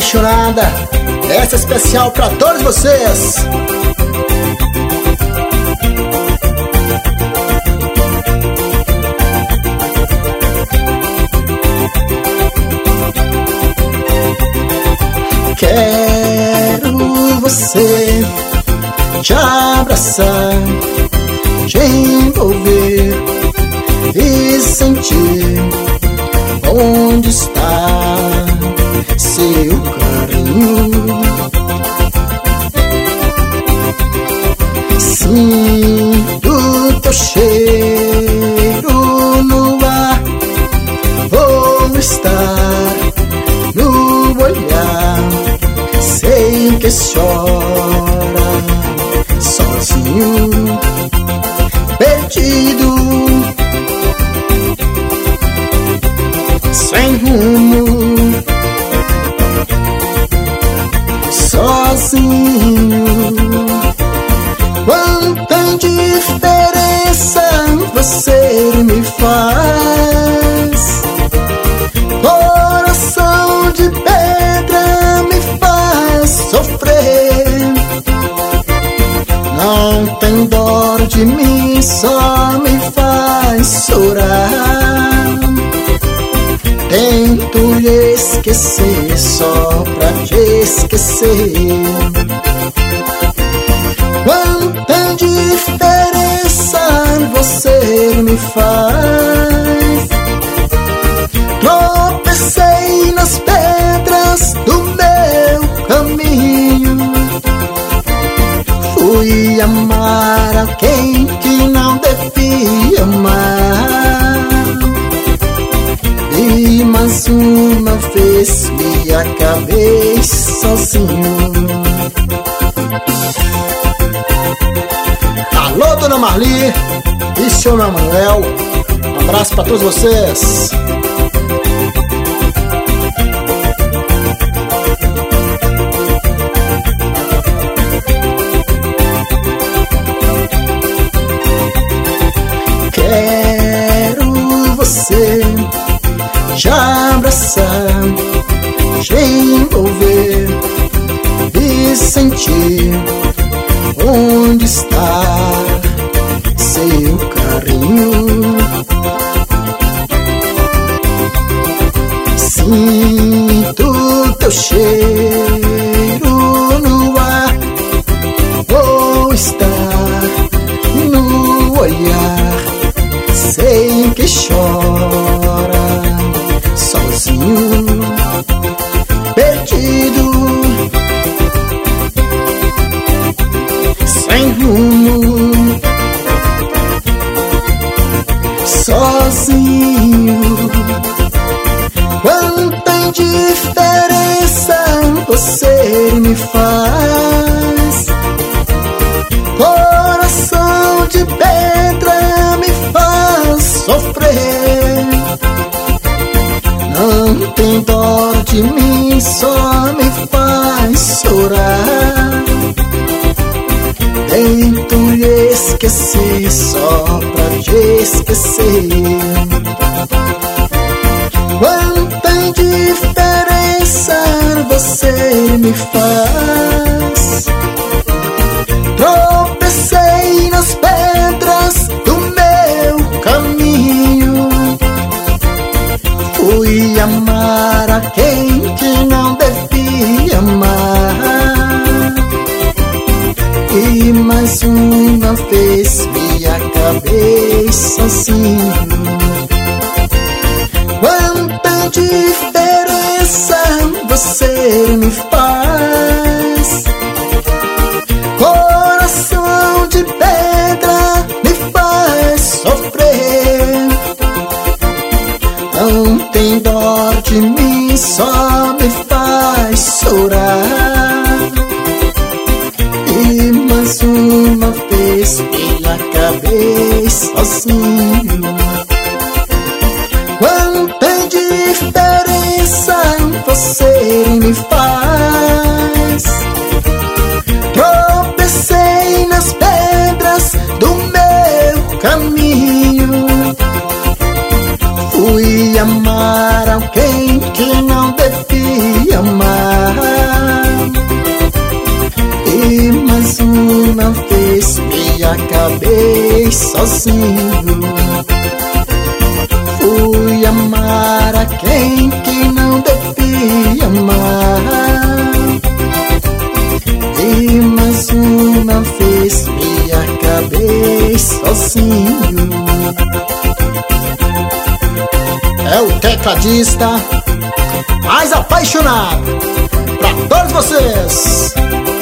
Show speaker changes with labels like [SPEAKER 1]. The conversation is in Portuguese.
[SPEAKER 1] apaixonada, essa é especial pra todos vocês. Quero você te abraçar, te envolver e sentir onde está seu carinho. Sinto teu cheiro no ar, vou estar no olhar. Sei que chora sozinho, perdido, sem rumo, sozinho. Quanta diferença você me faz. Coração de pedra me faz sofrer. Não tem dó de mim, só me faz chorar. Tento lhe esquecer só pra te esquecer. Quanta diferença você me faz. Tropecei nas pedras do meu caminho. Fui amar alguém que não devia amar. E mais uma vez me acabei sozinho. Alô, Dona Marli e seu Manuel, um abraço pra todos vocês. Quero você te abraçar, te envolver e sentir onde está seu carinho. Sinto teu cheiro no ar, vou estar no olhar. Sei que chora sozinho, perdido, sem rumo, sozinho. Quanta diferença você me faz. Coração de pedra me faz sofrer. Não tem dó de mim, só me faz chorar. Tento lhe esquecer só pra te esquecer. Quanta diferença você me faz. Tropecei nas pedras do meu caminho. Fui amar a quem que não devia amar. E mais uma vez me acabei sozinho. Quanta diferença você me faz. Coração de pedra me faz sofrer. Não tem dó de mim, só me faz chorar. E mais uma vez me acabei sozinho. Quanta diferença você me faz. Tropecei nas pedras do meu caminho. Fui amar alguém que não devia amar. uma vez me acabei sozinho. Fui amar a quem que não devia amar, e mais uma vez me acabei sozinho. É o tecladista mais apaixonado pra todos vocês.